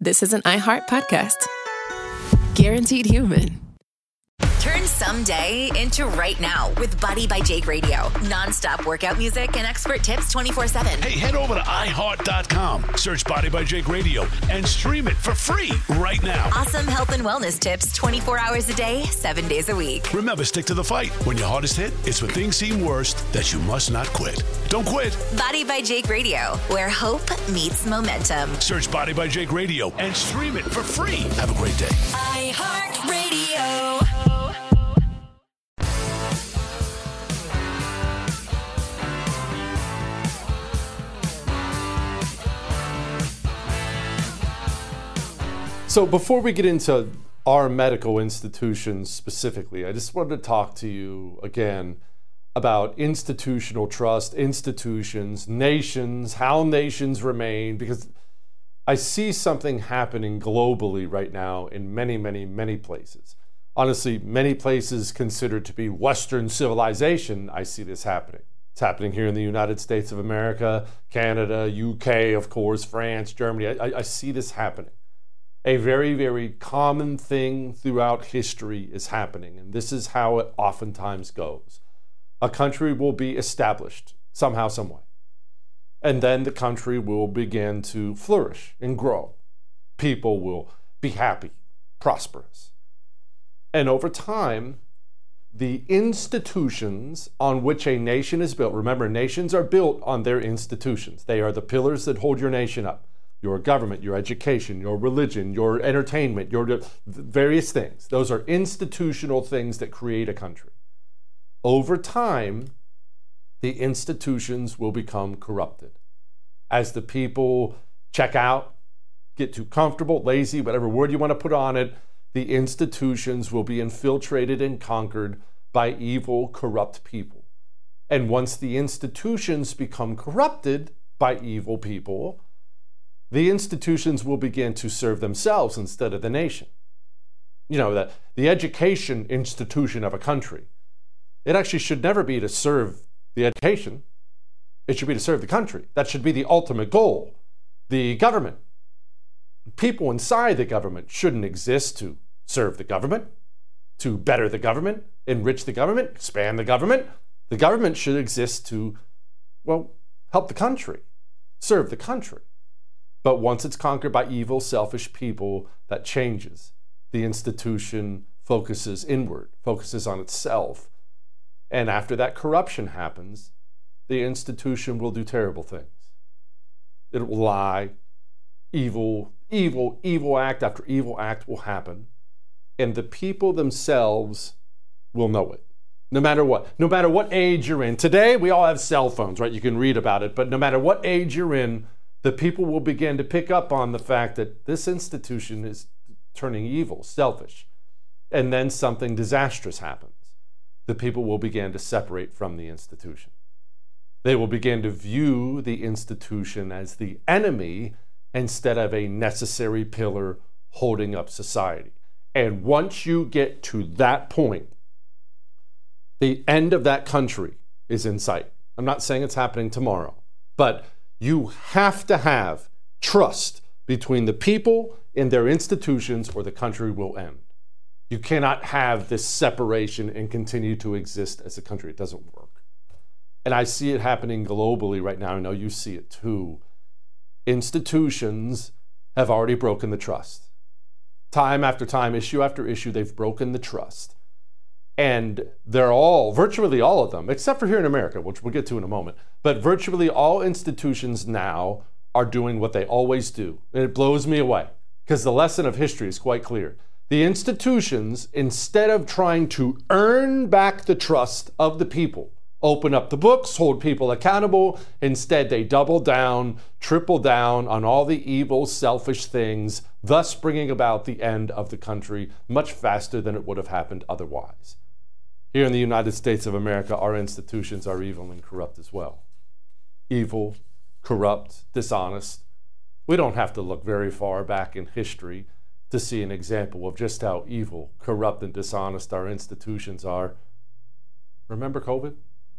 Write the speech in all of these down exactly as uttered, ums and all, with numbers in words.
this is an iHeart podcast. Guaranteed Human. Turn someday into right now with Body by Jake Radio. Non-stop workout music and expert tips twenty-four seven. Hey, head over to i heart dot com, search Body by Jake Radio, and stream it for free right now. Awesome health and wellness tips twenty-four hours a day, seven days a week. Remember, stick to the fight. When your hardest hit, it's when things seem worst that you must not quit. Don't quit. Body by Jake Radio, where hope meets momentum. Search Body by Jake Radio and stream it for free. Have a great day. iHeart Radio. So before we get into our medical institutions specifically, I just wanted to talk to you again about institutional trust, institutions, nations, how nations remain, because I see something happening globally right now in many, many, many places. Honestly, many places considered to be Western civilization, I see this happening. It's happening here in the United States of America, Canada, U K, of course, France, Germany. I, I see this happening. A very, very common thing throughout history is happening, and this is how it oftentimes goes. A country will be established somehow, some way, and then the country will begin to flourish and grow. People will be happy, prosperous. And over time, the institutions on which a nation is built, remember, nations are built on their institutions. They are the pillars that hold your nation up. Your government, your education, your religion, your entertainment, your various things. Those are institutional things that create a country. Over time, the institutions will become corrupted. As the people check out, get too comfortable, lazy, whatever word you want to put on it, the institutions will be infiltrated and conquered by evil, corrupt people. And once the institutions become corrupted by evil people, the institutions will begin to serve themselves instead of the nation. You know, the, the education institution of a country, it actually should never be to serve the education. It should be to serve the country. That should be the ultimate goal. The government, people inside the government shouldn't exist to serve the government, to better the government, enrich the government, expand the government. The government should exist to, well, help the country, serve the country. But once it's conquered by evil, selfish people, that changes. The institution focuses inward, focuses on itself. And after that corruption happens, the institution will do terrible things. It will lie. Evil, evil, evil act after evil act will happen. And the people themselves will know it. No matter what. No matter what age you're in. Today, we all have cell phones, right? You can read about it. But no matter what age you're in, the people will begin to pick up on the fact that this institution is turning evil, selfish, and then something disastrous happens. The people will begin to separate from the institution. They will begin to view the institution as the enemy instead of a necessary pillar holding up society. And once you get to that point, the end of that country is in sight. I'm not saying it's happening tomorrow, but you have to have trust between the people and their institutions or the country will end. You cannot have this separation and continue to exist as a country. It doesn't work. And I see it happening globally right now. I know you see it too. Institutions have already broken the trust. Time after time, issue after issue, they've broken the trust. And they're all, virtually all of them, except for here in America, which we'll get to in a moment, but virtually all institutions now are doing what they always do. And it blows me away because the lesson of history is quite clear. The institutions, instead of trying to earn back the trust of the people, open up the books, hold people accountable, instead they double down, triple down on all the evil, selfish things, thus bringing about the end of the country much faster than it would have happened otherwise. Here in the United States of America, our institutions are evil and corrupt as well. Evil, corrupt, dishonest. We don't have to look very far back in history to see an example of just how evil, corrupt, and dishonest our institutions are. Remember COVID?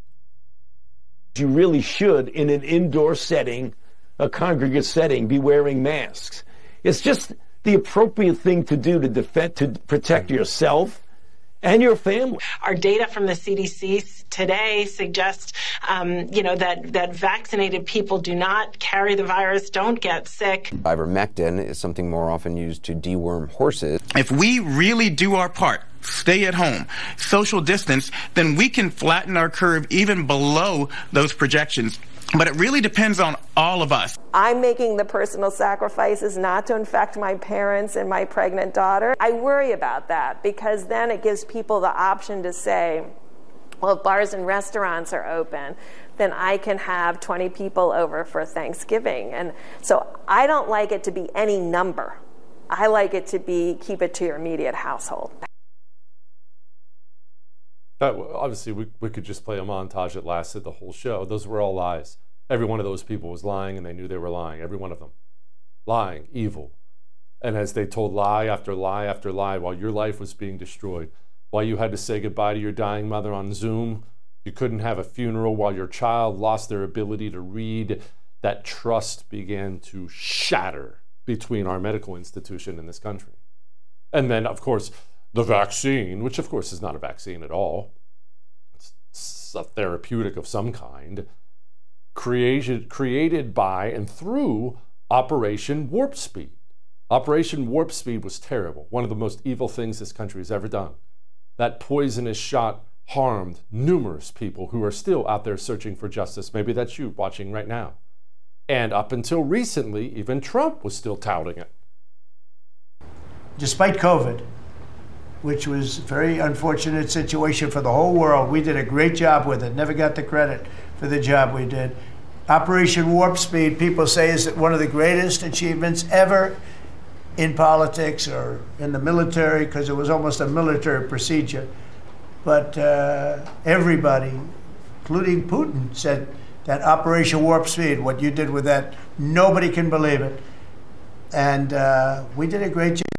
You really should, in an indoor setting, a congregate setting, be wearing masks. It's just the appropriate thing to do to defend, to protect yourself and your family. Our data from the C D C today suggests, um, you know, that, that vaccinated people do not carry the virus, don't get sick. Ivermectin is something more often used to deworm horses. If we really do our part, stay at home, social distance, then we can flatten our curve even below those projections. But it really depends on all of us. I'm making the personal sacrifices not to infect my parents and my pregnant daughter. I worry about that because then it gives people the option to say, well, if bars and restaurants are open, then I can have twenty people over for Thanksgiving. And so I don't like it to be any number. I like it to be keep it to your immediate household. That, obviously, we, we could just play a montage that lasted the whole show. Those were all lies. Every one of those people was lying, and they knew they were lying. Every one of them. Lying, evil. And as they told lie after lie after lie while your life was being destroyed, while you had to say goodbye to your dying mother on Zoom, you couldn't have a funeral while your child lost their ability to read, that trust began to shatter between our medical institution and this country. And then, of course, the vaccine, which of course is not a vaccine at all, it's a therapeutic of some kind, created, created by and through Operation Warp Speed. Operation Warp Speed was terrible, one of the most evil things this country has ever done. That poisonous shot harmed numerous people who are still out there searching for justice. Maybe that's you watching right now. And up until recently, even Trump was still touting it. Despite COVID, which was a very unfortunate situation for the whole world, we did a great job with it. Never got the credit for the job we did. Operation Warp Speed, people say, is one of the greatest achievements ever in politics or in the military, because it was almost a military procedure. But uh, everybody, including Putin, said that Operation Warp Speed, what you did with that, nobody can believe it. And uh, we did a great job.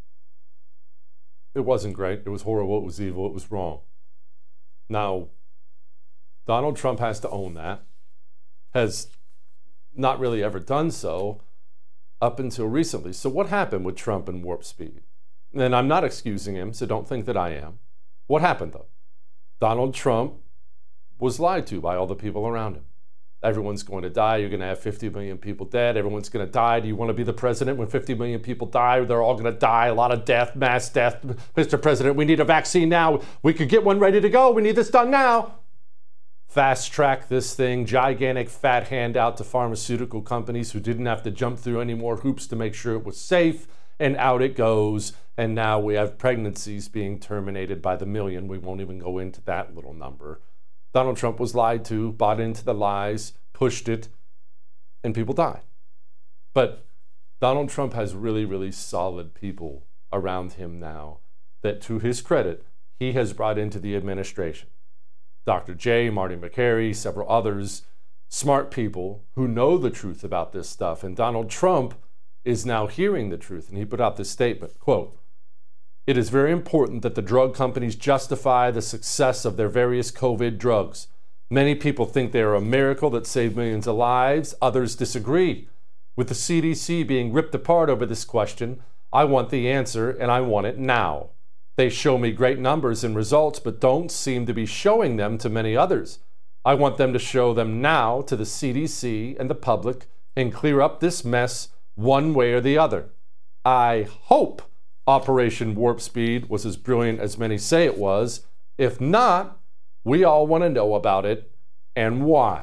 It wasn't great. It was horrible. It was evil. It was wrong. Now, Donald Trump has to own that. Has not really ever done so up until recently. So what happened with Trump and Warp Speed? And I'm not excusing him, so don't think that I am. What happened, though? Donald Trump was lied to by all the people around him. Everyone's going to die. You're going to have fifty million people dead. Everyone's going to die. Do you want to be the president when fifty million people die? They're all going to die. A lot of death, mass death. Mister President, we need a vaccine now. We could get one ready to go. We need this done now. Fast track this thing. Gigantic fat handout to pharmaceutical companies who didn't have to jump through any more hoops to make sure it was safe. And out it goes. And now we have pregnancies being terminated by the million. We won't even go into that little number. Donald Trump was lied to, bought into the lies, pushed it, and people died. But Donald Trump has really, really solid people around him now that, to his credit, he has brought into the administration. Doctor J, Marty McCary, several others, smart people who know the truth about this stuff. And Donald Trump is now hearing the truth. And he put out this statement, quote, "It is very important that the drug companies justify the success of their various COVID drugs. Many people think they are a miracle that saved millions of lives. Others disagree. With the C D C being ripped apart over this question, I want the answer, and I want it now. They show me great numbers and results, but don't seem to be showing them to many others. I want them to show them now to the C D C and the public and clear up this mess one way or the other. I hope Operation Warp Speed was as brilliant as many say it was. If not, we all want to know about it and why."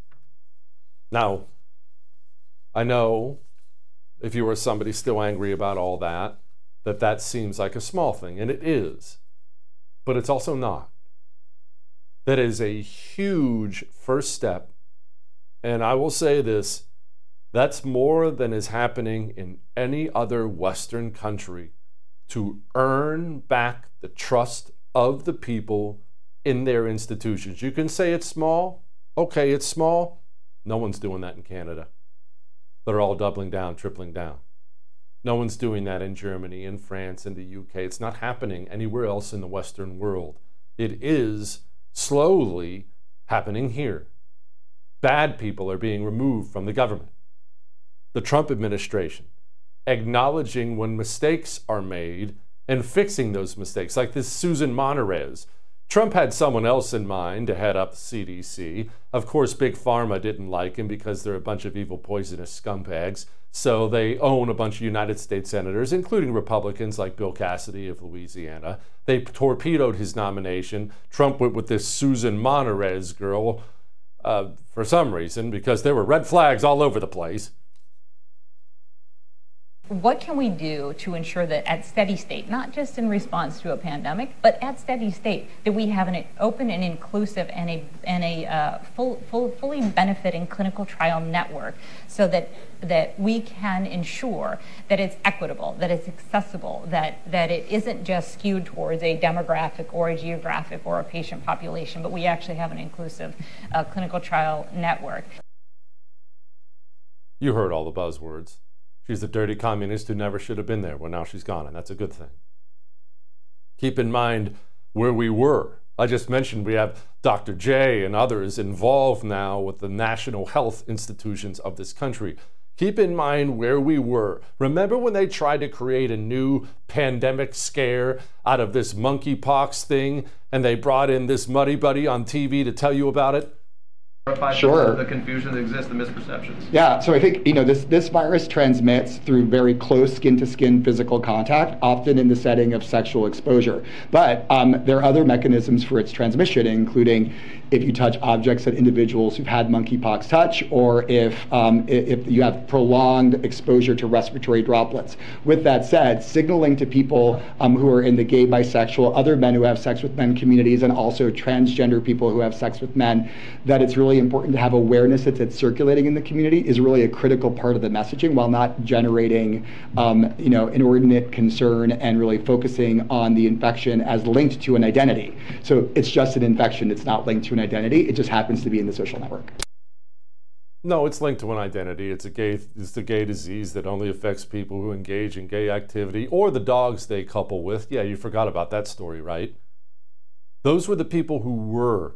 Now, I know if you are somebody still angry about all that, that that seems like a small thing, and it is, but it's also not. That is a huge first step, and I will say this, that's more than is happening in any other Western country to earn back the trust of the people in their institutions. You can say it's small. Okay, it's small. No one's doing that in Canada. They're all doubling down, tripling down. No one's doing that in Germany, in France, in the U K. It's not happening anywhere else in the Western world. It is slowly happening here. Bad people are being removed from the government. The Trump administration acknowledging when mistakes are made and fixing those mistakes, like this Susan Monterez. Trump had someone else in mind to head up the C D C. Of course, Big Pharma didn't like him because they're a bunch of evil, poisonous scumbags. So they own a bunch of United States senators, including Republicans like Bill Cassidy of Louisiana. They torpedoed his nomination. Trump went with this Susan Monterez girl uh, for some reason, because there were red flags all over the place. What can we do to ensure that at steady state, not just in response to a pandemic, but at steady state, that we have an open and inclusive and a and a uh, full, full, fully benefiting clinical trial network, so that that we can ensure that it's equitable, that it's accessible, that that it isn't just skewed towards a demographic or a geographic or a patient population, but we actually have an inclusive uh, clinical trial network. You heard all the buzzwords. She's a dirty communist who never should have been there. Well, now she's gone, and that's a good thing. Keep in mind where we were. I just mentioned we have Doctor J and others involved now with the national health institutions of this country. Keep in mind where we were. Remember when they tried to create a new pandemic scare out of this monkeypox thing, and they brought in this Muddy Buddy on T V to tell you about it? Sure. The confusion that exists, the misperceptions. Yeah, so I think, you know, this, this virus transmits through very close skin-to-skin physical contact, often in the setting of sexual exposure. But um, there are other mechanisms for its transmission, including if you touch objects that individuals who've had monkeypox touch, or if, um, if you have prolonged exposure to respiratory droplets. With that said, signaling to people um, who are in the gay, bisexual, other men who have sex with men communities, and also transgender people who have sex with men, that it's really important to have awareness that it's circulating in the community is really a critical part of the messaging, while not generating um, you know, inordinate concern and really focusing on the infection as linked to an identity. So it's just an infection, it's not linked to an identity, it just happens to be in the social network. No, it's linked to an identity. It's a gay, it's a gay disease that only affects people who engage in gay activity or the dogs they couple with. Yeah, you forgot about that story, right? Those were the people who were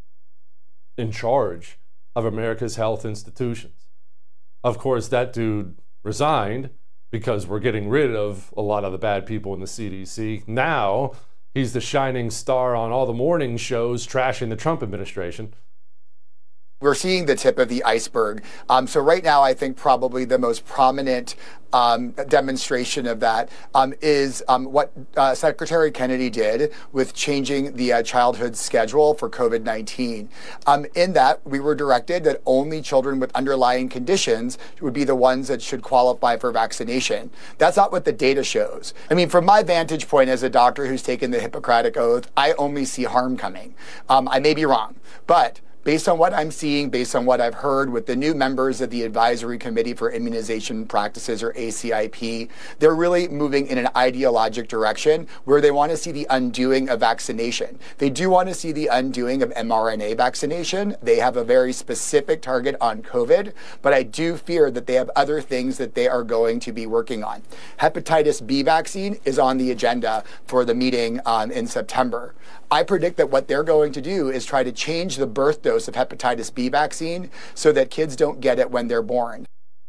in charge of America's health institutions. Of course, that dude resigned because we're getting rid of a lot of the bad people in the C D C. Now, he's the shining star on all the morning shows trashing the Trump administration. We're seeing the tip of the iceberg. Um, so right now, I think probably the most prominent um, demonstration of that um, is um, what uh, Secretary Kennedy did with changing the uh, childhood schedule for COVID nineteen. Um, in that, we were directed that only children with underlying conditions would be the ones that should qualify for vaccination. That's not what the data shows. I mean, from my vantage point as a doctor who's taken the Hippocratic Oath, I only see harm coming. Um, I may be wrong, but based on what I'm seeing, based on what I've heard with the new members of the Advisory Committee for Immunization Practices, or A C I P, they're really moving in an ideologic direction where they want to see the undoing of vaccination. They do want to see the undoing of mRNA vaccination. They have a very specific target on COVID, but I do fear that they have other things that they are going to be working on. Hepatitis B vaccine is on the agenda for the meeting um, in September. I predict that what they're going to do is try to change the birth dose of hepatitis B vaccine so that kids don't get it when they're born.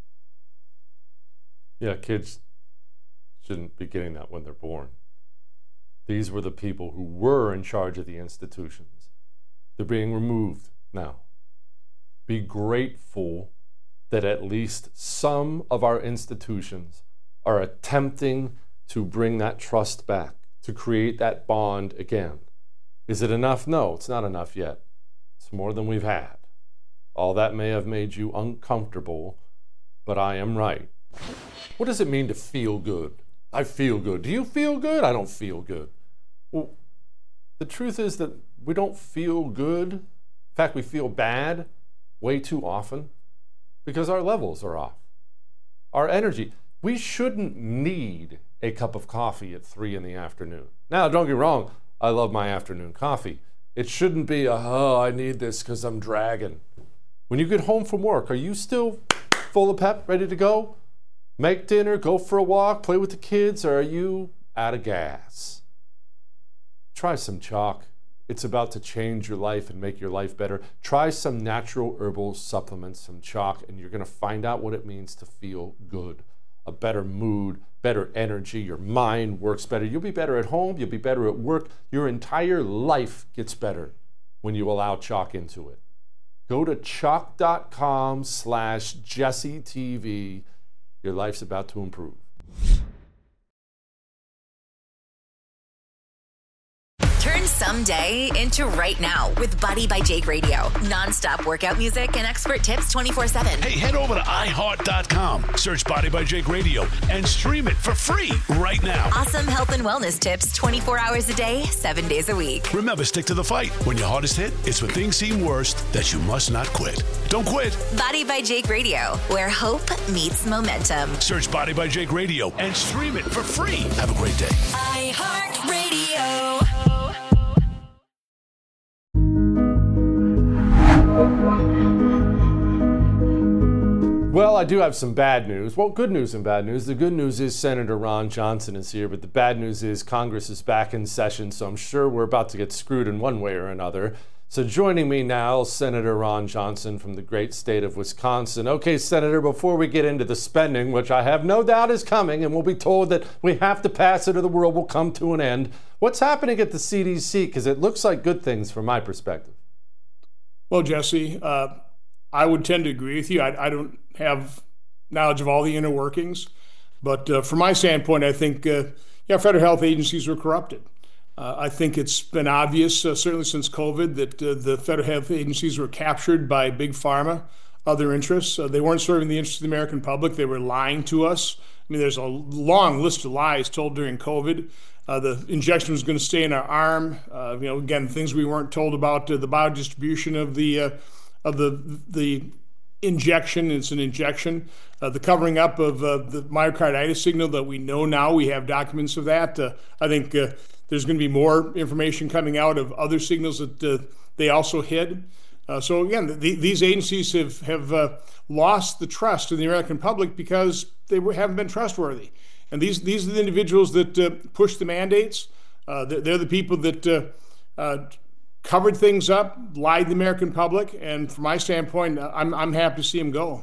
Yeah, kids shouldn't be getting that when they're born. These were the people who were in charge of the institutions. They're being removed now. Be grateful that at least some of our institutions are attempting to bring that trust back, to create that bond again. Is it enough? No, it's not enough yet. It's more than we've had. All that may have made you uncomfortable, but I am right. What does it mean to feel good? I feel good. Do you feel good? I don't feel good. Well, the truth is that we don't feel good. In fact, we feel bad way too often because our levels are off. Our energy. We shouldn't need a cup of coffee at three in the afternoon. Now, don't get me wrong. I love my afternoon coffee. It shouldn't be a, oh, I need this because I'm dragging. When you get home from work, are you still full of pep, ready to go? Make dinner, go for a walk, play with the kids, or are you out of gas? Try some chalk. It's about to change your life and make your life better. Try some natural herbal supplements, some chalk, and you're going to find out what it means to feel good. a better mood, better energy. Your mind works better. You'll be better at home. You'll be better at work. Your entire life gets better when you allow Choq into it. Go to choq.com slash JesseTV. Your life's about to improve. Turn someday into right now with Body by Jake Radio. Non-stop workout music and expert tips twenty-four seven. Hey, head over to i heart dot com, search Body by Jake Radio, and stream it for free right now. Awesome health and wellness tips twenty-four hours a day, seven days a week. Remember, stick to the fight. When your hardest hit, it's when things seem worst that you must not quit. Don't quit. Body by Jake Radio, where hope meets momentum. Search Body by Jake Radio and stream it for free. Have a great day. iHeartRadio. Well, I do have some bad news. Well, good news and bad news. The good news is Senator Ron Johnson is here, but the bad news is Congress is back in session, so I'm sure we're about to get screwed in one way or another. So joining me now, Senator Ron Johnson from the great state of Wisconsin. Okay, Senator, before we get into the spending, which I have no doubt is coming, and we'll be told that we have to pass it or the world will come to an end, what's happening at the C D C? Because it looks like good things from my perspective. Well, Jesse, uh, I would tend to agree with you. I, I don't have knowledge of all the inner workings, but uh, from my standpoint, I think uh, yeah, federal health agencies were corrupted. Uh, I think it's been obvious, uh, certainly since COVID, that uh, the federal health agencies were captured by big pharma, other interests. Uh, they weren't serving the interests of the American public. They were lying to us. I mean, there's a long list of lies told during COVID. Uh, the injection was going to stay in our arm. Uh, you know, again, things we weren't told about uh, the biodistribution of the uh, of the the injection. It's an injection. Uh, the covering up of uh, the myocarditis signal that we know now. We have documents of that. Uh, I think uh, there's going to be more information coming out of other signals that uh, they also hid. Uh, so again, the, these agencies have have uh, lost the trust of the American public because they were, haven't been trustworthy. And these these are the individuals that uh, push the mandates. Uh, they're, they're the people that uh, uh, covered things up, lied to the American public, and from my standpoint, I'm I'm happy to see them go.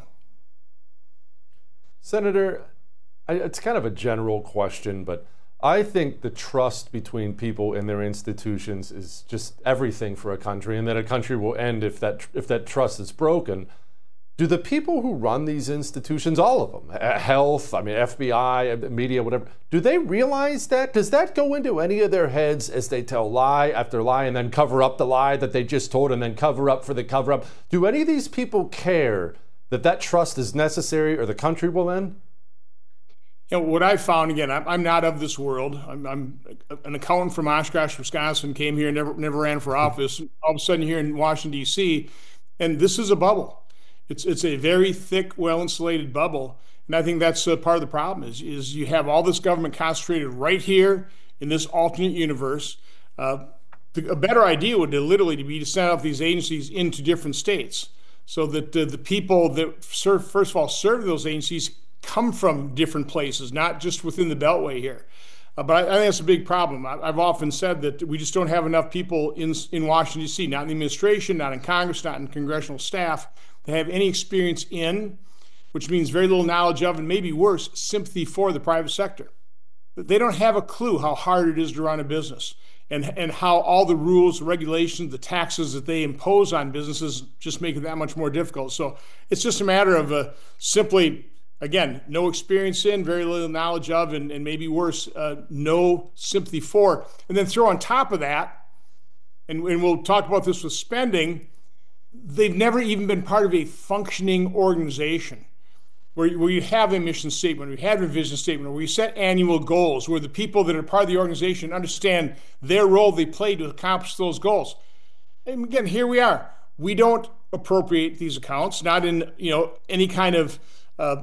Senator, I, it's kind of a general question, but I think the trust between people and their institutions is just everything for a country, and that a country will end if that if that trust is broken. Do the people who run these institutions, all of them, health, I mean, F B I, media, whatever, do they realize that? Does that go into any of their heads as they tell lie after lie and then cover up the lie that they just told and then cover up for the cover up? Do any of these people care that that trust is necessary or the country will end? You know, what I found, again, I'm, I'm not of this world. I'm, I'm an accountant from Oshkosh, Wisconsin, came here, never never ran for office. All of a sudden here in Washington, D C, and this is a bubble. It's it's a very thick, well-insulated bubble, and I think that's uh, part of the problem. Is is you have all this government concentrated right here in this alternate universe. Uh, the, a better idea would literally be to send out these agencies into different states, so that uh, the people that serve, first of all, serve those agencies come from different places, not just within the Beltway here. Uh, but I, I think that's a big problem. I, I've often said that we just don't have enough people in in Washington, D C, not in the administration, not in Congress, not in congressional staff, to have any experience in, which means very little knowledge of, and maybe worse, sympathy for the private sector. They don't have a clue how hard it is to run a business, and, and how all the rules, regulations, the taxes that they impose on businesses just make it that much more difficult. So it's just a matter of uh, simply, again, no experience in, very little knowledge of, and, and maybe worse, uh, no sympathy for. And then throw on top of that, and, and we'll talk about this with spending, they've never even been part of a functioning organization where, where you have a mission statement, where you have a vision statement, where you set annual goals, where the people that are part of the organization understand their role they play to accomplish those goals. And again, here we are. We don't appropriate these accounts, not in you know any kind of uh,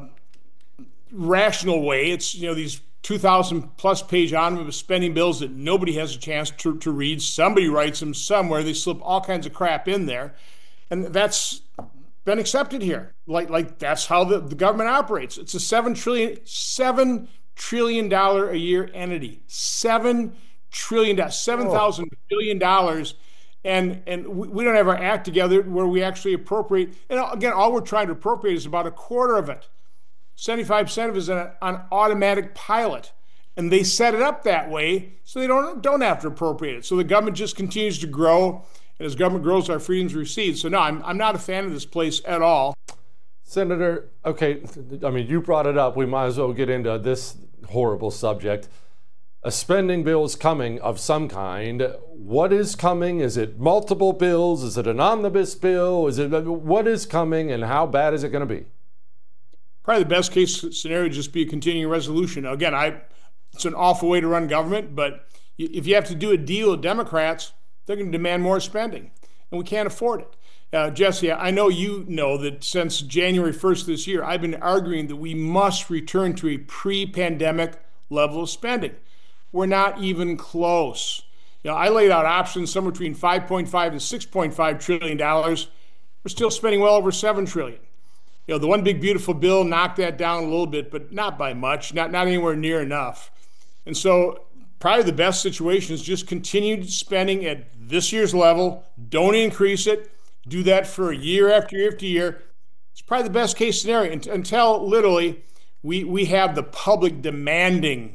rational way. It's you know these two thousand plus page omnibus spending bills that nobody has a chance to, to read. Somebody writes them somewhere. They slip all kinds of crap in there. And that's been accepted here. Like, like that's how the, the government operates. It's a seven trillion, seven trillion dollar a year entity. Seven trillion dollars, seven thousand billion dollars, and and we, we don't have our act together where we actually appropriate. And again, all we're trying to appropriate is about a quarter of it. seventy-five percent of it is on, on automatic pilot. And they set it up that way so they don't, don't have to appropriate it. So the government just continues to grow. And as government grows, our freedoms recede. So no, I'm, I'm not a fan of this place at all. Senator, okay, I mean, you brought it up. We might as well get into this horrible subject. A spending bill is coming of some kind. What is coming? Is it multiple bills? Is it an omnibus bill? Is it, what is coming and how bad is it going to be? Probably the best case scenario would just be a continuing resolution. Now, again, I, it's an awful way to run government, but if you have to do a deal with Democrats, they're going to demand more spending, and we can't afford it. Uh, Jesse, I know you know that since January first this year, I've been arguing that we must return to a pre-pandemic level of spending. We're not even close. You know, I laid out options somewhere between five point five and six point five trillion dollars. We're still spending well over seven trillion dollars. You know, the one big beautiful bill knocked that down a little bit, but not by much, not, not anywhere near enough. And so probably the best situation is just continued spending at this year's level. Don't increase it. Do that for year after year after year. It's probably the best case scenario until literally we, we have the public demanding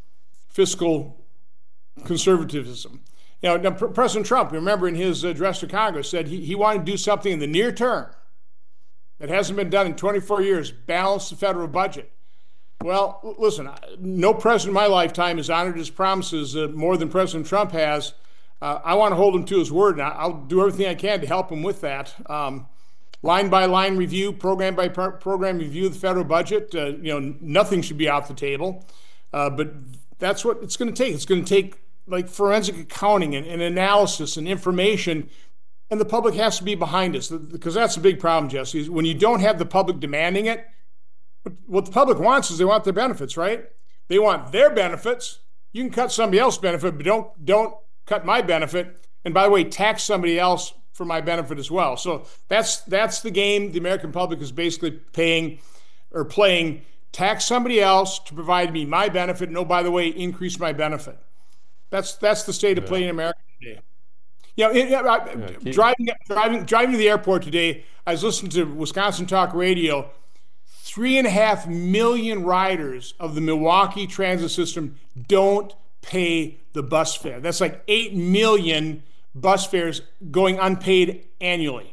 fiscal conservatism. You know, now, President Trump, remember in his address to Congress, said he, he wanted to do something in the near term that hasn't been done in twenty-four years, balance the federal budget. Well, listen, no president in my lifetime has honored his promises uh, more than President Trump has. Uh, I want to hold him to his word, and I'll do everything I can to help him with that. Um, line by line review, program by pro- program review of the federal budget. Uh, you know, nothing should be off the table, uh, but that's what it's going to take. It's going to take like forensic accounting and, and analysis and information, and the public has to be behind us, because that's a big problem, Jesse. Is when you don't have the public demanding it, what the public wants is they want their benefits, right? They want their benefits. You can cut somebody else's benefit, but don't don't cut my benefit. And by the way, tax somebody else for my benefit as well. So that's that's the game the American public is basically paying or playing. Tax somebody else to provide me my benefit. No, by the way, increase my benefit. That's that's the state of play in America today. You know, it, I, yeah, keep... driving driving driving to the airport today, I was listening to Wisconsin Talk Radio. Three and a half million riders of the Milwaukee transit system don't pay the bus fare. That's like eight million bus fares going unpaid annually.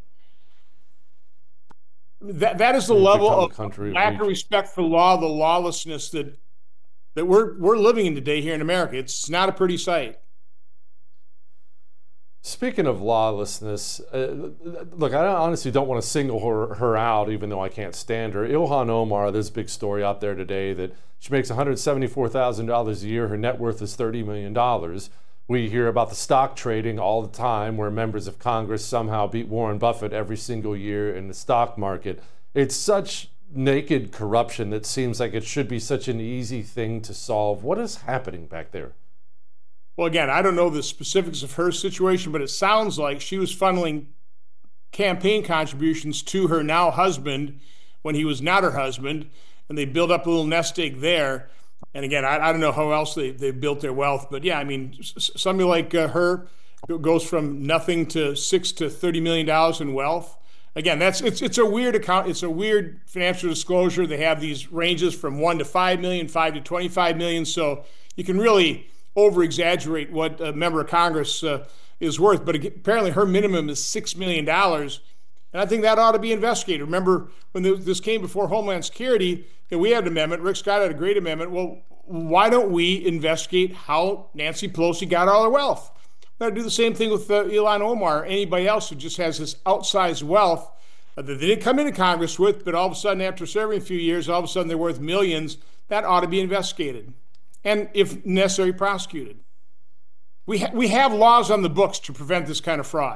That that is the We've level of lack of respect for law, the lawlessness that that we're we're living in today here in America. It's not a pretty sight. Speaking of lawlessness, uh, look, I honestly don't want to single her, her out, even though I can't stand her. Ilhan Omar, there's a big story out there today that she makes one hundred seventy-four thousand dollars a year. Her net worth is thirty million dollars. We hear about the stock trading all the time where members of Congress somehow beat Warren Buffett every single year in the stock market. It's such naked corruption that seems like it should be such an easy thing to solve. What is happening back there? Well, again, I don't know the specifics of her situation, but it sounds like she was funneling campaign contributions to her now husband when he was not her husband, and they built up a little nest egg there. And again, I, I don't know how else they, they built their wealth, but yeah, I mean, somebody like uh, her goes from nothing to six to thirty million dollars in wealth. Again, that's it's it's a weird account. It's a weird financial disclosure. They have these ranges from one to five million, five to twenty-five million. So you can really over exaggerate what a member of Congress uh, is worth. But apparently, her minimum is six million dollars. And I think that ought to be investigated. Remember, when this came before Homeland Security, and we had an amendment, Rick Scott had a great amendment. Well, why don't we investigate how Nancy Pelosi got all her wealth? We've got to do the same thing with uh, Ilhan Omar or anybody else who just has this outsized wealth uh, that they didn't come into Congress with, but all of a sudden, after serving a few years, all of a sudden they're worth millions. That ought to be investigated and, if necessary, prosecuted. We, ha- we have laws on the books to prevent this kind of fraud.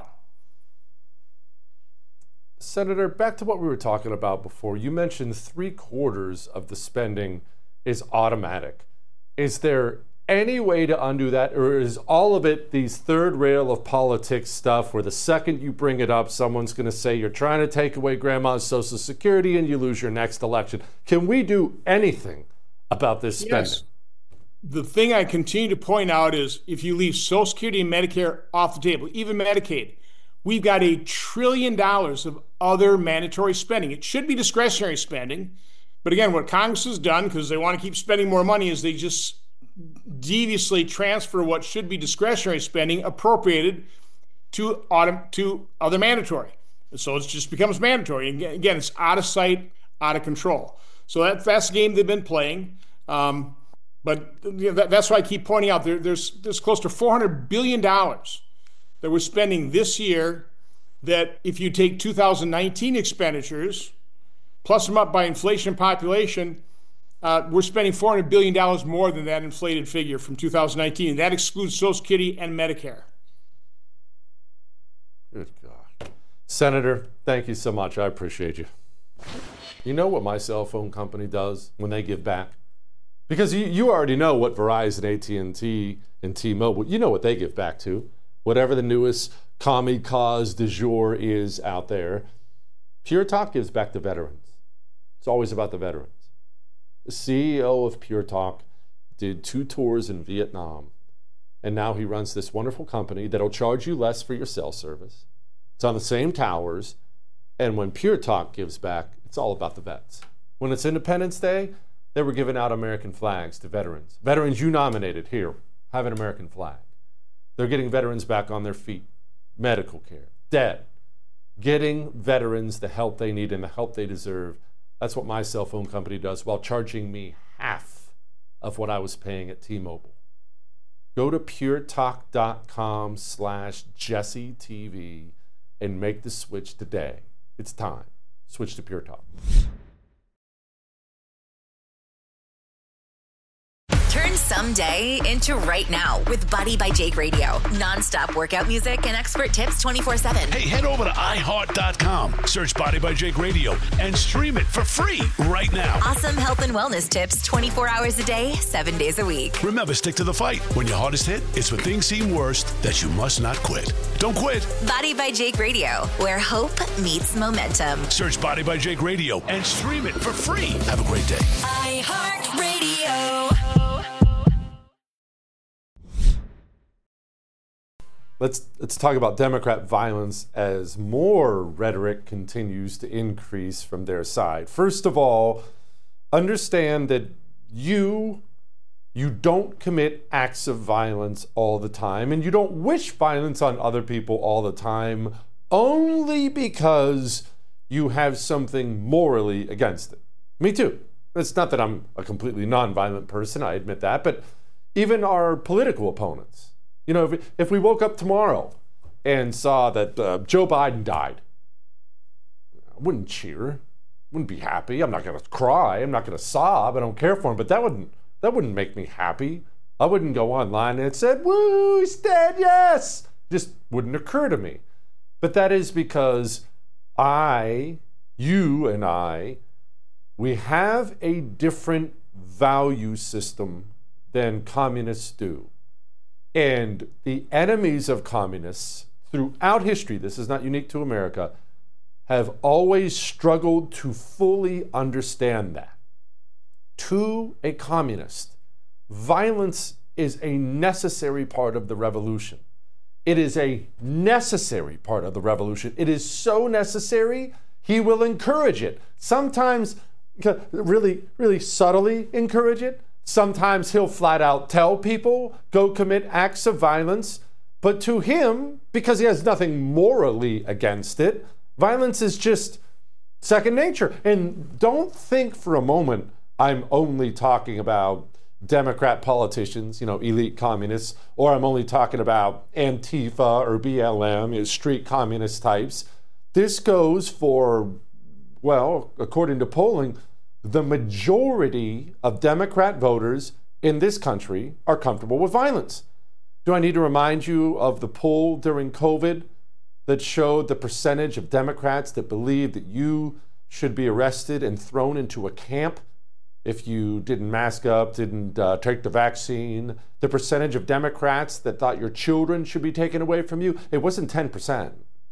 Senator, back to what we were talking about before. You mentioned three quarters of the spending is automatic. Is there any way to undo that, or is all of it these third rail of politics stuff where the second you bring it up, someone's going to say you're trying to take away grandma's Social Security and you lose your next election? Can we do anything about this spending? Yes. The thing I continue to point out is if you leave Social Security and Medicare off the table, even Medicaid, we've got a trillion dollars of other mandatory spending. It should be discretionary spending, But again, what Congress has done, because they want to keep spending more money, is they just deviously transfer what should be discretionary spending appropriated to autom- to other mandatory. And so it just becomes mandatory. And again, it's out of sight, out of control. So that, that's the game they've been playing. Um, but you know, that, that's why I keep pointing out there, there's, there's close to four hundred billion dollars that we're spending this year that if you take two thousand nineteen expenditures, plus them up by inflation and population, uh, we're spending four hundred billion dollars more than that inflated figure from two thousand nineteen. And that excludes Social Security and Medicare. Good God. Senator, thank you so much. I appreciate you. You know what my cell phone company does when they give back? Because you, you already know what Verizon, A T and T, and T-Mobile, you know what they give back to. Whatever the newest commie cause du jour is out there, Pure Talk gives back to veterans. It's always about the veterans. The C E O of Pure Talk did two tours in Vietnam, and now he runs this wonderful company that'll charge you less for your cell service. It's on the same towers, and when Pure Talk gives back, it's all about the vets. When it's Independence Day, they were giving out American flags to veterans. Veterans you nominated, here, have an American flag. They're getting veterans back on their feet, medical care, debt, getting veterans the help they need and the help they deserve. That's what my cell phone company does while charging me half of what I was paying at T-Mobile. Go to puretalk.com slash JesseTV and make the switch today. It's time. Switch to Pure Talk. Turn someday into right now with Body by Jake Radio. Non-stop workout music and expert tips twenty-four seven. Hey, head over to i heart dot com, search Body by Jake Radio, and stream it for free right now. Awesome health and wellness tips twenty-four hours a day, seven days a week. Remember, stick to the fight. When your hardest hit, it's when things seem worst that you must not quit. Don't quit. Body by Jake Radio, where hope meets momentum. Search Body by Jake Radio and stream it for free. Have a great day. iHeartRadio. Let's let's talk about Democrat violence as more rhetoric continues to increase from their side. First of all, understand that you you don't commit acts of violence all the time, and you don't wish violence on other people all the time only because you have something morally against it. Me too. It's not that I'm a completely nonviolent person, I admit that, but even our political opponents. You know, if, if we woke up tomorrow and saw that uh, Joe Biden died, I wouldn't cheer, wouldn't be happy. I'm not going to cry. I'm not going to sob. I don't care for him. But that wouldn't that wouldn't make me happy. I wouldn't go online and said, "Woo, he's dead, yes." Just wouldn't occur to me. But that is because I, you and I, we have a different value system than communists do. And the enemies of communists throughout history, this is not unique to America, have always struggled to fully understand that. To a communist, violence is a necessary part of the revolution. It is a necessary part of the revolution. It is so necessary, he will encourage it. Sometimes really, really subtly encourage it. Sometimes he'll flat out tell people, go commit acts of violence. But to him, because he has nothing morally against it, violence is just second nature. And don't think for a moment I'm only talking about Democrat politicians, you know, elite communists, or I'm only talking about Antifa or B L M, you know, street communist types. This goes for, well, according to polling, the majority of Democrat voters in this country are comfortable with violence. Do I need to remind you of the poll during COVID that showed the percentage of Democrats that believe that you should be arrested and thrown into a camp if you didn't mask up, didn't uh, take the vaccine? The percentage of Democrats that thought your children should be taken away from you, it wasn't ten percent.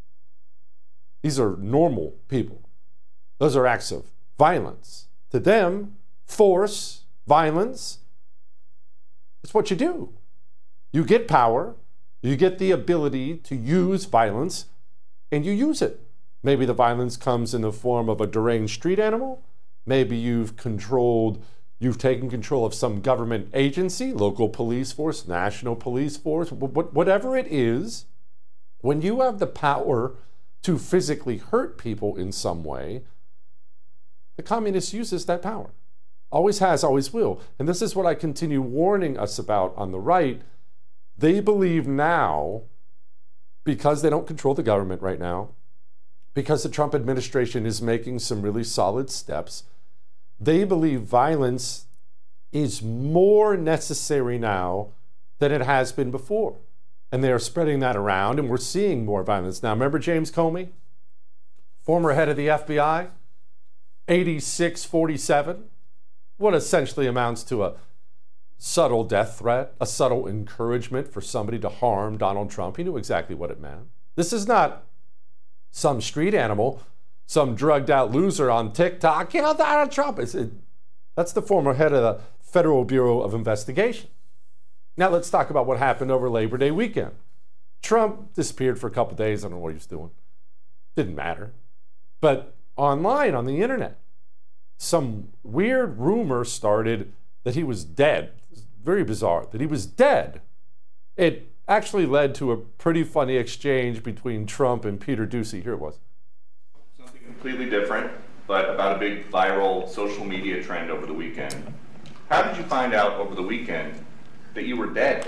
These are normal people. Those are acts of violence. To them, force, violence, it's what you do. You get power, you get the ability to use violence, and you use it. Maybe the violence comes in the form of a deranged street animal. Maybe you've controlled, you've taken control of some government agency, local police force, national police force, whatever it is. When you have the power to physically hurt people in some way, the communist uses that power. Always has, always will. And this is what I continue warning us about on the right. They believe now, because they don't control the government right now, because the Trump administration is making some really solid steps, they believe violence is more necessary now than it has been before. And they are spreading that around, and we're seeing more violence. Now, remember James Comey, former head of the F B I, eighty-six forty-seven, what essentially amounts to a subtle death threat, a subtle encouragement for somebody to harm Donald Trump. He knew exactly what it meant. This is not some street animal, some drugged out loser on TikTok, kill Donald Trump. It's, it, that's the former head of the Federal Bureau of Investigation. Now let's talk about what happened over Labor Day weekend. Trump disappeared for a couple days. I don't know what he was doing. Didn't matter. But online, on the internet, some weird rumor started that he was dead. Very bizarre, that he was dead. It actually led to a pretty funny exchange between Trump and Peter Doocy. Here it was. Something completely different, but about a big viral social media trend over the weekend. How did you find out over the weekend that you were dead?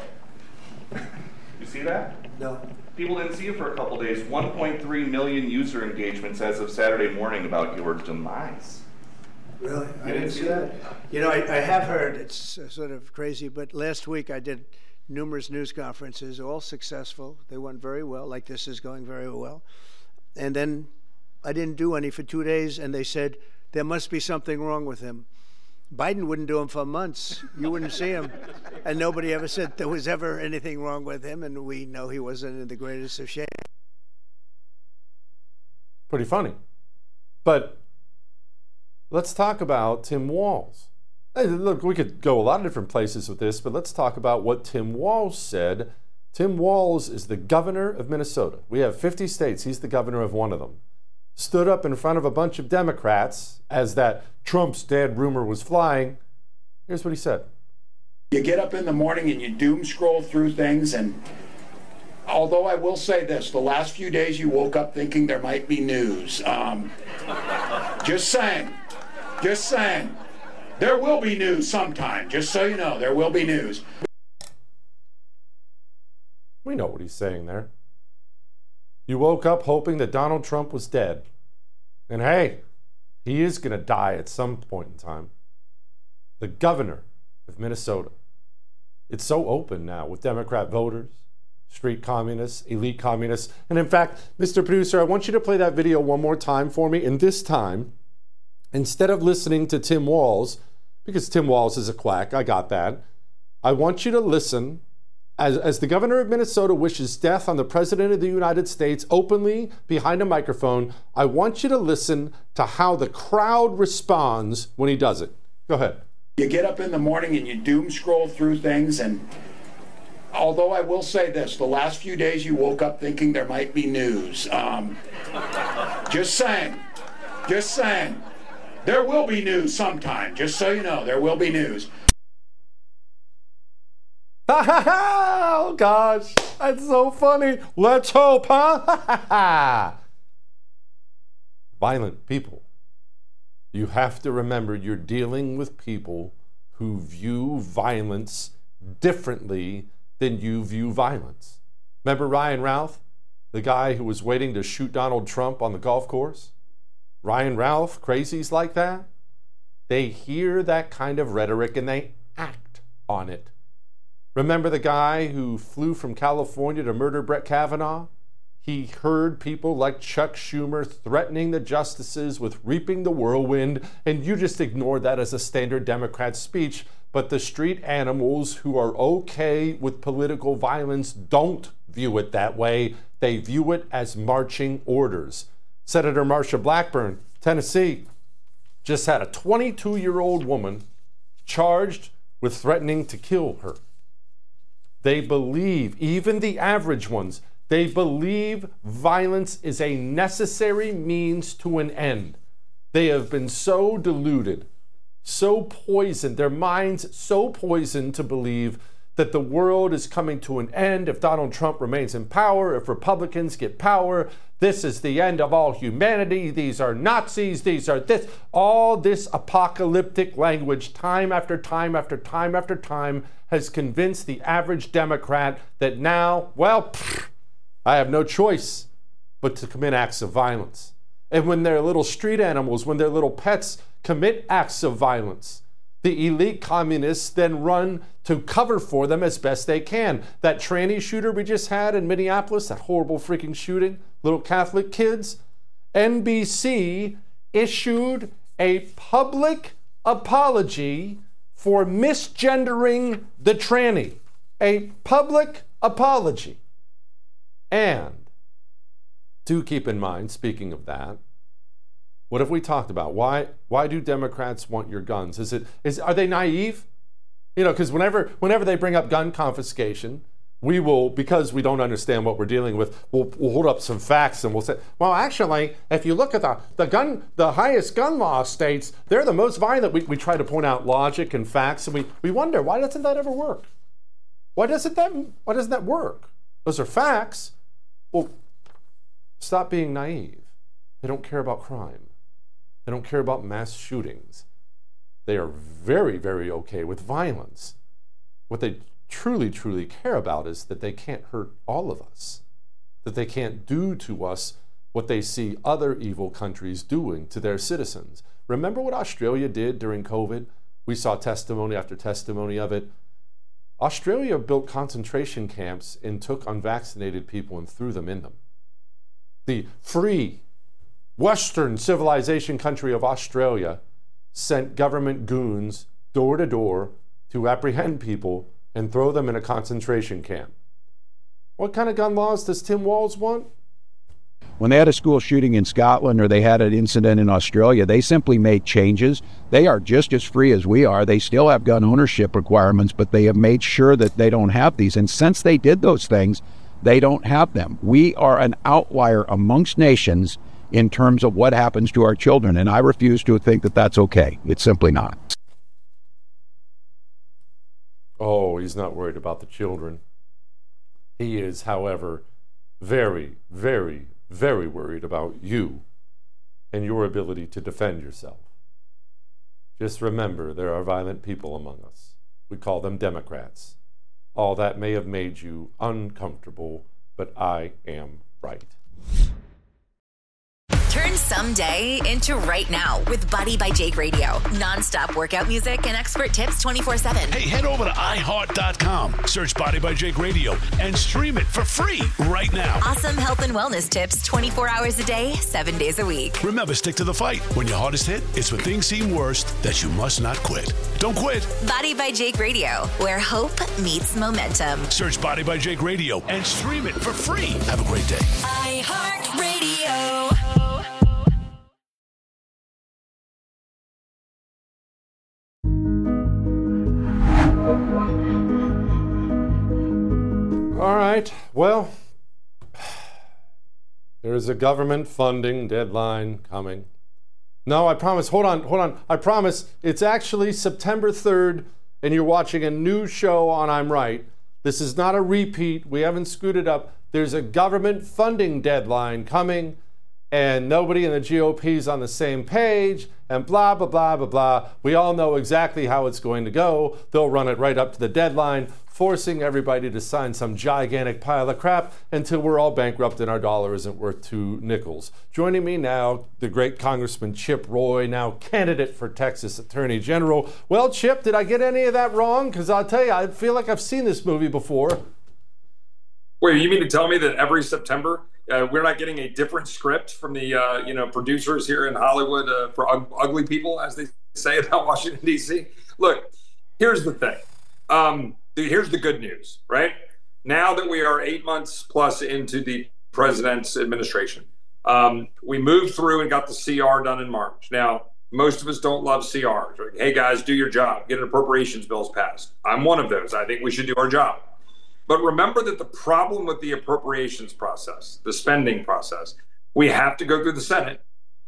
You see that? No. People didn't see you for a couple days. one point three million user engagements as of Saturday morning about your demise. Really? I You didn't see that. You know, I, I have heard, it's uh, sort of crazy, but last week I did numerous news conferences, all successful. They went very well, like this is going very well. And then I didn't do any for two days, and they said, there must be something wrong with him. Biden wouldn't do them for months. You wouldn't see him. And nobody ever said there was ever anything wrong with him, and we know he wasn't in the greatest of shape. Pretty funny. But let's talk about Tim Walz. Hey, look, we could go a lot of different places with this, but let's talk about what Tim Walz said. Tim Walz is the governor of Minnesota. We have fifty states. He's the governor of one of them. Stood up in front of a bunch of Democrats as that Trump's dead rumor was flying. Here's what he said. You get up in the morning and you doom scroll through things, and although I will say this, the last few days you woke up thinking there might be news. Um, just saying. Just saying. There will be news sometime, just so you know, there will be news. We know what he's saying there. You woke up hoping that Donald Trump was dead. And hey, he is going to die at some point in time. The governor of Minnesota. It's so open now with Democrat voters, street communists, elite communists. And in fact, Mister Producer, I want you to play that video one more time for me. And this time, instead of listening to Tim Walz, because Tim Walz is a quack, I got that. I want you to listen as, as the governor of Minnesota wishes death on the president of the United States openly behind a microphone. I want you to listen to how the crowd responds when he does it. Go ahead. You get up in the morning and you doom scroll through things, and although I will say this, the last few days you woke up thinking there might be news. Um, just saying. Just saying. There will be news sometime, just so you know, there will be news. Oh, gosh, that's so funny. Let's hope, huh? Violent people. You have to remember you're dealing with people who view violence differently than you view violence. Remember Ryan Ralph, the guy who was waiting to shoot Donald Trump on the golf course? Ryan Ralph, crazies like that, they hear that kind of rhetoric and they act on it. Remember the guy who flew from California to murder Brett Kavanaugh? He heard people like Chuck Schumer threatening the justices with reaping the whirlwind, and you just ignored that as a standard Democrat speech. But the street animals who are okay with political violence don't view it that way. They view it as marching orders. Senator Marsha Blackburn, Tennessee, just had a twenty-two-year-old woman charged with threatening to kill her. They believe, even the average ones, they believe violence is a necessary means to an end. They have been so deluded, so poisoned, their minds so poisoned to believe that the world is coming to an end if Donald Trump remains in power, if Republicans get power. This is the end of all humanity. These are Nazis. These are this. All this apocalyptic language, time after time after time after time, has convinced the average Democrat that now, well, pfft, I have no choice but to commit acts of violence. And when their little street animals, when their little pets commit acts of violence, the elite communists then run to cover for them as best they can. That tranny shooter we just had in Minneapolis, that horrible freaking shooting, little Catholic kids, N B C issued a public apology for misgendering the tranny. A public apology. And do keep in mind, speaking of that, what have we talked about? Why why do Democrats want your guns? Is it is are they naive? You know, because whenever whenever they bring up gun confiscation, we will, because we don't understand what we're dealing with, we'll, we'll hold up some facts and we'll say, well, actually, if you look at the the gun, the highest gun law states, they're the most violent. We, we try to point out logic and facts, and we, we wonder, why doesn't that ever work? Why doesn't that why doesn't that work? Those are facts. Well, stop being naive. They don't care about crime. They don't care about mass shootings. They are very, very okay with violence. What they truly, truly care about is that they can't hurt all of us, that they can't do to us what they see other evil countries doing to their citizens. Remember what Australia did during COVID? We saw testimony after testimony of it. Australia built concentration camps and took unvaccinated people and threw them in them. The free Western civilization country of Australia sent government goons door to door to apprehend people and throw them in a concentration camp. What kind of gun laws does Tim Walz want? When they had a school shooting in Scotland or they had an incident in Australia, they simply made changes. They are just as free as we are. They still have gun ownership requirements, but they have made sure that they don't have these. And since they did those things, they don't have them. We are an outlier amongst nations in terms of what happens to our children, and I refuse to think that that's okay. It's simply not. Oh, he's not worried about the children. He is, however, very, very, very worried about you and your ability to defend yourself. Just remember, there are violent people among us. We call them Democrats. All that may have made you uncomfortable, but I am right. Turn someday into right now with Body by Jake Radio. Non-stop workout music and expert tips twenty-four seven. Hey, head over to i heart dot com, search Body by Jake Radio, and stream it for free right now. Awesome health and wellness tips twenty-four hours a day, seven days a week. Remember, stick to the fight. When your heart is hit, it's when things seem worst that you must not quit. Don't quit. Body by Jake Radio, where hope meets momentum. Search Body by Jake Radio and stream it for free. Have a great day. iHeartRadio. All right, well, there is a government funding deadline coming. No, I promise, hold on, hold on. I promise it's actually September third, and you're watching a new show on I'm Right. This is not a repeat. We haven't screwed up. There's a government funding deadline coming, and nobody in the G O P is on the same page, and blah, blah, blah, blah, blah. We all know exactly how it's going to go. They'll run it right up to the deadline, forcing everybody to sign some gigantic pile of crap until we're all bankrupt and our dollar isn't worth two nickels. Joining me now, the great Congressman Chip Roy, now candidate for Texas Attorney General. Well, Chip, did I get any of that wrong? Because I'll tell you, I feel like I've seen this movie before. Wait, you mean to tell me that every September uh, we're not getting a different script from the uh, you know producers here in Hollywood uh, for ug- ugly people, as they say about Washington, D C? Look, here's the thing. Um, Here's the good news, right? Now that we are eight months plus into the president's administration, um, we moved through and got the C R done in March. Now, most of us don't love C Rs. Like, hey, guys, do your job. Get an appropriations bills passed. I'm one of those. I think we should do our job. But remember that the problem with the appropriations process, the spending process, we have to go through the Senate.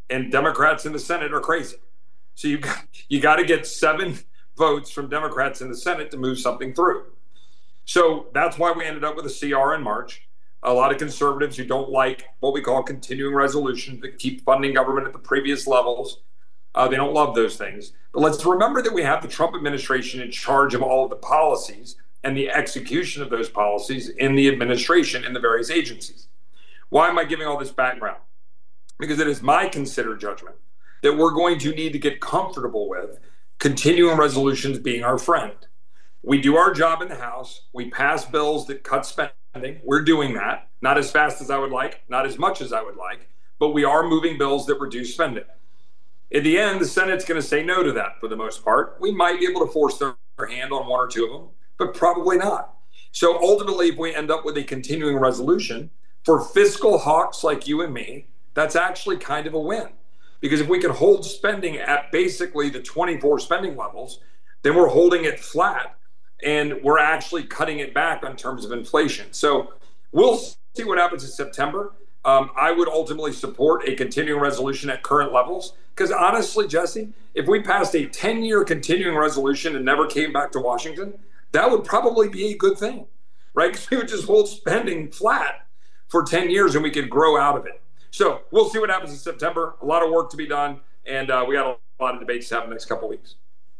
and Democrats in the Senate are crazy. So you got, you got to get seven votes from Democrats in the Senate to move something through. So that's why we ended up with a C R in March. A lot of conservatives who don't like what we call continuing resolutions that keep funding government at the previous levels, uh, they don't love those things. But let's remember that we have the Trump administration in charge of all of the policies and the execution of those policies in the administration in the various agencies. Why am I giving all this background? Because it is my considered judgment that we're going to need to get comfortable with continuing resolutions being our friend. We do our job in the House. We pass bills that cut spending. We're doing that, not as fast as I would like, not as much as I would like, but we are moving bills that reduce spending. In the end, the Senate's going to say no to that for the most part. We might be able to force their hand on one or two of them, but probably not. So ultimately, if we end up with a continuing resolution, for fiscal hawks like you and me, that's actually kind of a win. Because if we can hold spending at basically the twenty-four spending levels, then we're holding it flat and we're actually cutting it back in terms of inflation. So we'll see what happens in September. Um, I would ultimately support a continuing resolution at current levels. Because honestly, Jesse, if we passed a ten-year continuing resolution and never came back to Washington, that would probably be a good thing, right? Because we would just hold spending flat for ten years and we could grow out of it. So we'll see what happens in September. A lot of work to be done, and uh, we got a lot of debates to have in the next couple of weeks.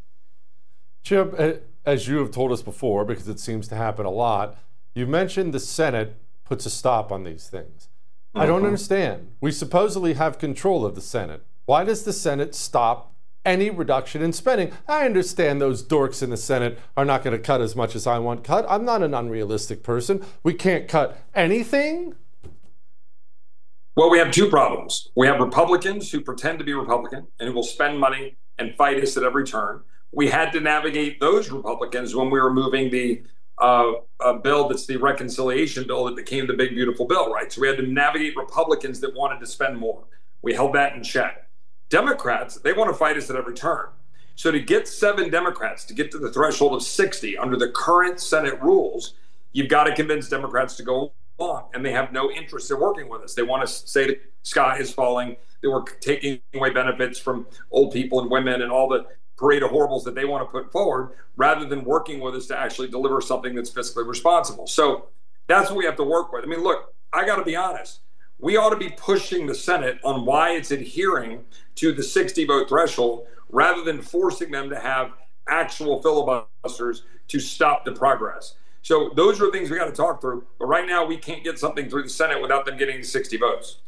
Chip, as you have told us before, because it seems to happen a lot, you mentioned the Senate puts a stop on these things. Mm-hmm. I don't understand. We supposedly have control of the Senate. Why does the Senate stop any reduction in spending? I understand those dorks in the Senate are not going to cut as much as I want cut. I'm not an unrealistic person. We can't cut anything? Well, we have two problems. We have Republicans who pretend to be Republican and who will spend money and fight us at every turn. We had to navigate those Republicans when we were moving the uh, uh, bill that's the reconciliation bill that became the big, beautiful bill, right? So we had to navigate Republicans that wanted to spend more. We held that in check. Democrats, they want to fight us at every turn. So to get seven Democrats to get to the threshold of sixty under the current Senate rules, you've got to convince Democrats to go along, and they have no interest in working with us. They want to say the sky is falling, that we're taking away benefits from old people and women and all the parade of horribles that they want to put forward, rather than working with us to actually deliver something that's fiscally responsible. So that's what we have to work with. I mean, look, I got to be honest. We ought to be pushing the Senate on why it's adhering to the sixty vote threshold rather than forcing them to have actual filibusters to stop the progress. So those are things we got to talk through. But right now, we can't get something through the Senate without them getting sixty votes.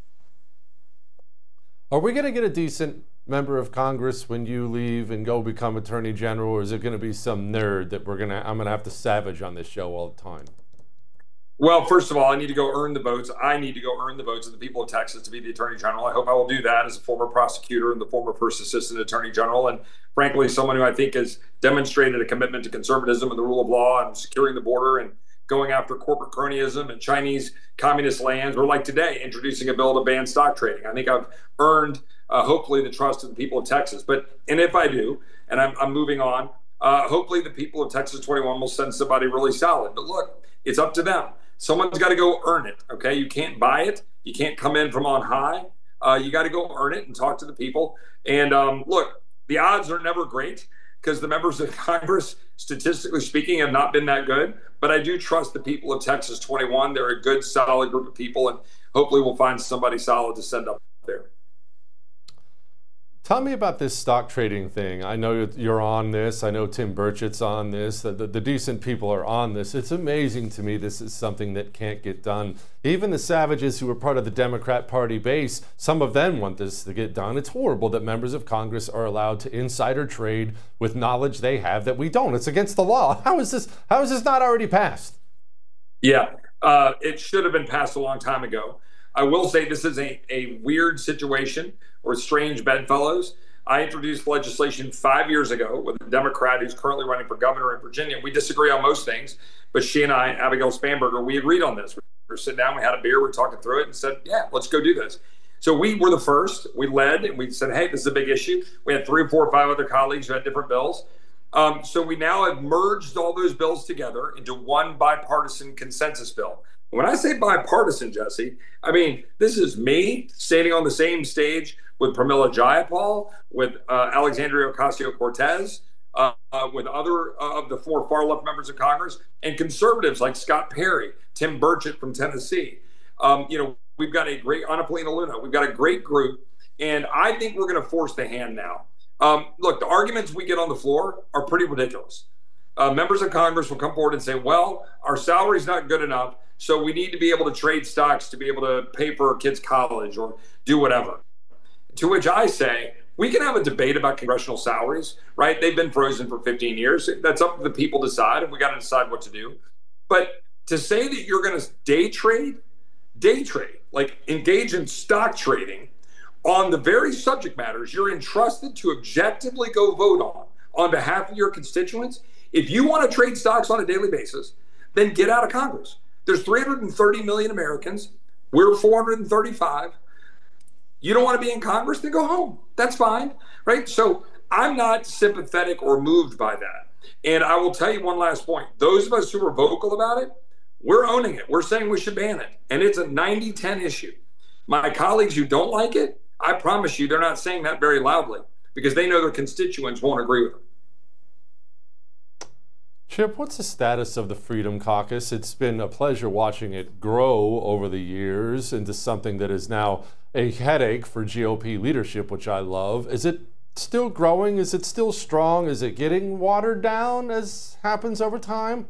Are we going to get a decent member of Congress when you leave and go become Attorney General, or is it going to be some nerd that we're going to I'm going to have to savage on this show all the time? Well, first of all, I need to go earn the votes. I need to go earn the votes of the people of Texas to be the Attorney General. I hope I will do that as a former prosecutor and the former First Assistant Attorney General, and frankly, someone who I think has demonstrated a commitment to conservatism and the rule of law and securing the border and going after corporate cronyism and Chinese communist lands, or like today, introducing a bill to ban stock trading. I think I've earned, uh, hopefully, the trust of the people of Texas. But, and if I do, and I'm, I'm moving on, uh, hopefully the people of Texas twenty-one will send somebody really solid. But look, it's up to them. Someone's got to go earn it, okay? You can't buy it. You can't come in from on high. Uh, you got to go earn it and talk to the people. And um, look, the odds are never great because the members of Congress, statistically speaking, have not been that good. But I do trust the people of Texas twenty-one. They're a good, solid group of people, and hopefully we'll find somebody solid to send up there. Tell me about this stock trading thing. I know you're on this. I know Tim Burchett's on this. The, the, the decent people are on this. It's amazing to me this is something that can't get done. Even the savages who are part of the Democrat Party base, some of them want this to get done. It's horrible that members of Congress are allowed to insider trade with knowledge they have that we don't. It's against the law. How is this, how is this not already passed? Yeah, uh, it should have been passed a long time ago. I will say this is a, a weird situation or strange bedfellows. I introduced legislation five years ago with a Democrat who's currently running for governor in Virginia. We disagree on most things, but she and I, Abigail Spanberger, we agreed on this. We were sitting down, we had a beer, we were talking through it and said, yeah, let's go do this. So we were the first, we led, and we said, hey, this is a big issue. We had three or four or five other colleagues who had different bills. Um, so we now have merged all those bills together into one bipartisan consensus bill. When I say bipartisan, Jesse, I mean, this is me standing on the same stage with Pramila Jayapal, with uh, Alexandria Ocasio-Cortez, uh, uh, with other uh, of the four far-left members of Congress, and conservatives like Scott Perry, Tim Burchett from Tennessee. Um, you know, we've got a great, Anna Paulina Luna, we've got a great group, and I think we're going to force the hand now. Um, look, the arguments we get on the floor are pretty ridiculous. Uh, members of Congress will come forward and say, well, our salary's not good enough, so we need to be able to trade stocks to be able to pay for our kids' college or do whatever. To which I say, we can have a debate about congressional salaries, right? They've been frozen for fifteen years. That's up to the people to decide, and we got to decide what to do. But to say that you're going to day trade, day trade, like engage in stock trading on the very subject matters you're entrusted to objectively go vote on, on behalf of your constituents, if you want to trade stocks on a daily basis, then get out of Congress. There's three hundred thirty million Americans. We're four hundred thirty-five. You don't want to be in Congress? Then go home. That's fine, right? So I'm not sympathetic or moved by that. And I will tell you one last point. Those of us who are vocal about it, we're owning it. We're saying we should ban it. And it's a ninety ten issue. My colleagues who don't like it, I promise you they're not saying that very loudly because they know their constituents won't agree with them. Chip, what's the status of the Freedom Caucus? It's been a pleasure watching it grow over the years into something that is now a headache for G O P leadership, which I love. Is it still growing? Is it still strong? Is it getting watered down as happens over time?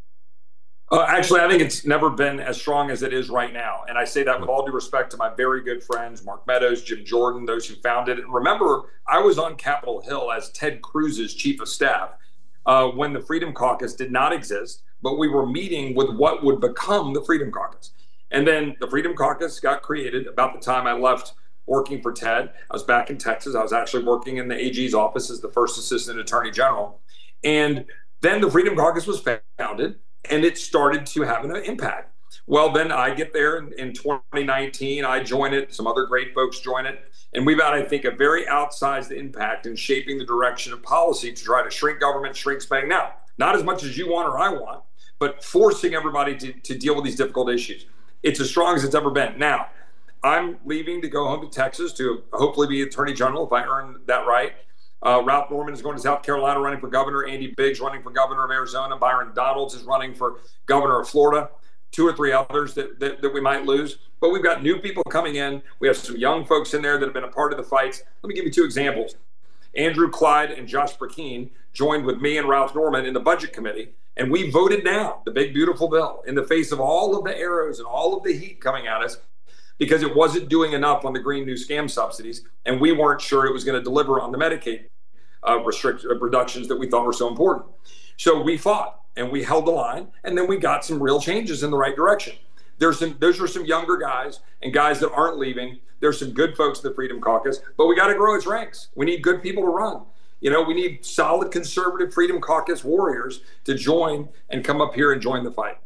Uh, actually, I think it's never been as strong as it is right now. And I say that with all due respect to my very good friends, Mark Meadows, Jim Jordan, those who founded it. And remember, I was on Capitol Hill as Ted Cruz's chief of staff uh, when the Freedom Caucus did not exist, but we were meeting with what would become the Freedom Caucus. And then the Freedom Caucus got created about the time I left working for Ted. I was back in Texas. I was actually working in the A G's office as the first assistant attorney general. And then the Freedom Caucus was founded, and it started to have an impact. Well, then I get there in, in twenty nineteen. I join it. Some other great folks join it. And we've had, I think, a very outsized impact in shaping the direction of policy to try to shrink government, shrink spending. Now, not as much as you want or I want, but forcing everybody to, to deal with these difficult issues. It's as strong as it's ever been. Now, I'm leaving to go home to Texas to hopefully be attorney general if I earn that right. Uh, Ralph Norman is going to South Carolina running for governor. Andy Biggs running for governor of Arizona. Byron Donalds is running for governor of Florida. Two or three others that, that, that we might lose. But we've got new people coming in. We have some young folks in there that have been a part of the fights. Let me give you two examples. Andrew Clyde and Josh Burkeen joined with me and Ralph Norman in the budget committee, and we voted down the big, beautiful bill in the face of all of the arrows and all of the heat coming at us because it wasn't doing enough on the Green New Scam subsidies, and we weren't sure it was going to deliver on the Medicaid uh, restrict, uh, reductions that we thought were so important. So we fought, and we held the line, and then we got some real changes in the right direction. There's some, those are some younger guys and guys that aren't leaving. There's some good folks in the Freedom Caucus, but we got to grow its ranks. We need good people to run. You know, we need solid conservative Freedom Caucus warriors to join and come up here and join the fight.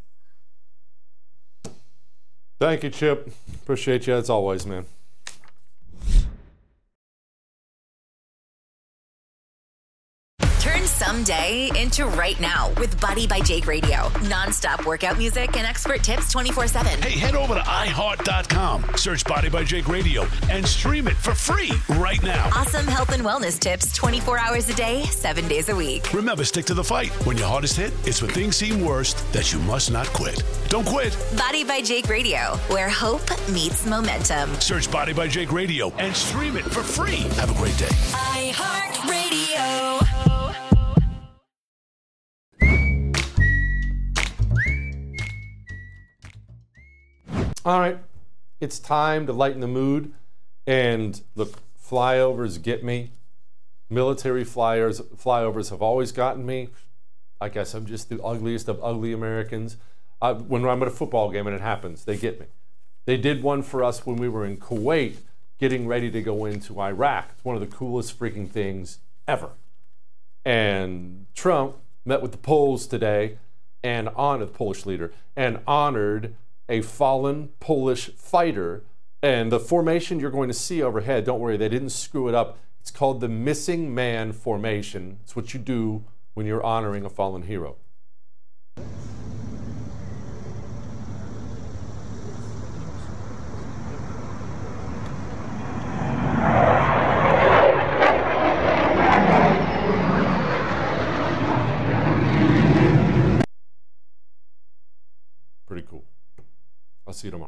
Thank you, Chip. Appreciate you as always, man. Turn someday into right now with Body by Jake Radio. Non-stop workout music and expert tips twenty-four seven. Hey, head over to i heart dot com, search Body by Jake Radio, and stream it for free right now. Awesome health and wellness tips twenty-four hours a day, seven days a week. Remember, stick to the fight. When your heart is hit, it's when things seem worst that you must not quit. Don't quit. Body by Jake Radio, where hope meets momentum. Search Body by Jake Radio and stream it for free. Have a great day. iHeartRadio. All right, it's time to lighten the mood. And look, flyovers get me. Military flyers, flyovers have always gotten me. I guess I'm just the ugliest of ugly Americans. Uh, when I'm at a football game and it happens, they get me. They did one for us when we were in Kuwait getting ready to go into Iraq. It's one of the coolest freaking things ever. And Trump met with the Poles today and honored the Polish leader and honored a fallen Polish fighter. And the formation you're going to see overhead, don't worry, they didn't screw it up. It's called the Missing Man Formation. It's what you do when you're honoring a fallen hero. Pretty cool. I'll see you tomorrow.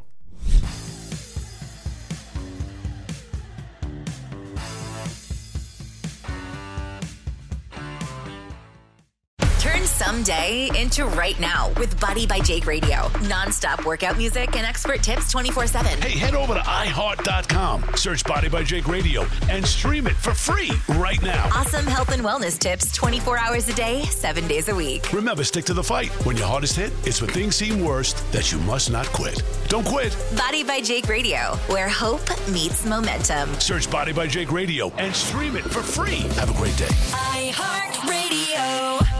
Turn someday into right now with Body by Jake Radio. Non-stop workout music and expert tips twenty-four seven. Hey, head over to i heart dot com, search Body by Jake Radio, and stream it for free right now. Awesome health and wellness tips twenty-four hours a day, seven days a week. Remember, stick to the fight. When your hardest hit, it's when things seem worst that you must not quit. Don't quit. Body by Jake Radio, where hope meets momentum. Search Body by Jake Radio and stream it for free. Have a great day. iHeartRadio.